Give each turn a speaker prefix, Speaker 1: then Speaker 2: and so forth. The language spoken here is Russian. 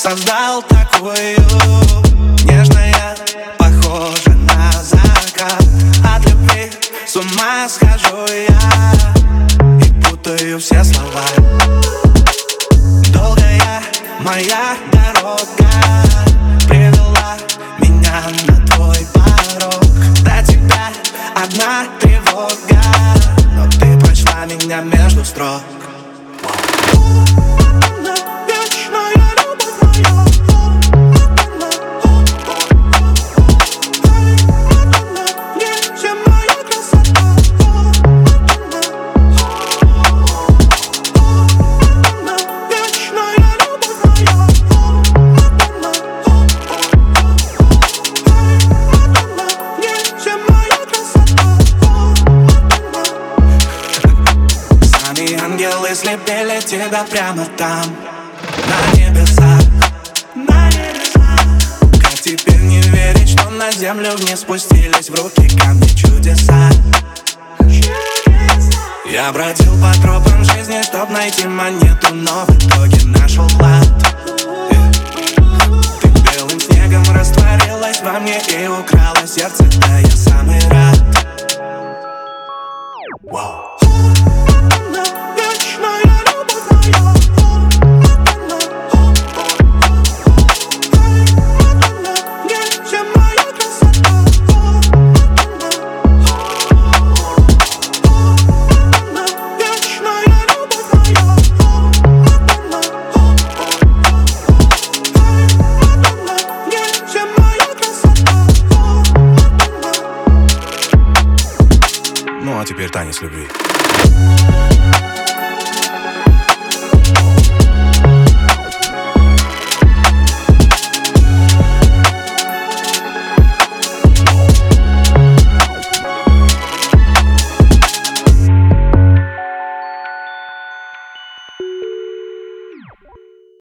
Speaker 1: создал такую нежная, похожа на закат. От любви с ума схожу я и путаю все слова. Долгая моя дорога привела меня на твой порог. До тебя одна тревога, но ты прочла меня между строк. Ангелы слепили тебя прямо там, на небесах. Как теперь не верить, что на землю вниз спустились в руки камни чудеса? Я бродил по тропам жизни, чтоб найти монету, но в итоге нашел клад. Ты белым снегом растворилась во мне и украла сердце, да я самый рад. Wow. Ну а теперь танец любви.